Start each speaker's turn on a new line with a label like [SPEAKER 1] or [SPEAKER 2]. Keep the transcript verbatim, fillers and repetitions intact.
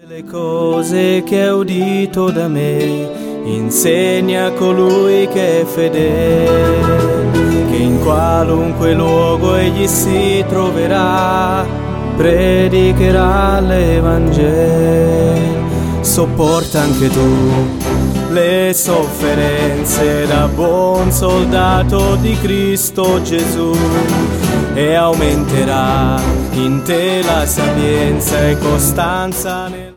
[SPEAKER 1] Le cose che hai udito da me, insegna a colui che è fedele, che in qualunque luogo egli si troverà, predicherà l'Evangelo. Sopporta anche tu le sofferenze da buon soldato di Cristo Gesù, e aumenterà in te la sapienza e costanza nel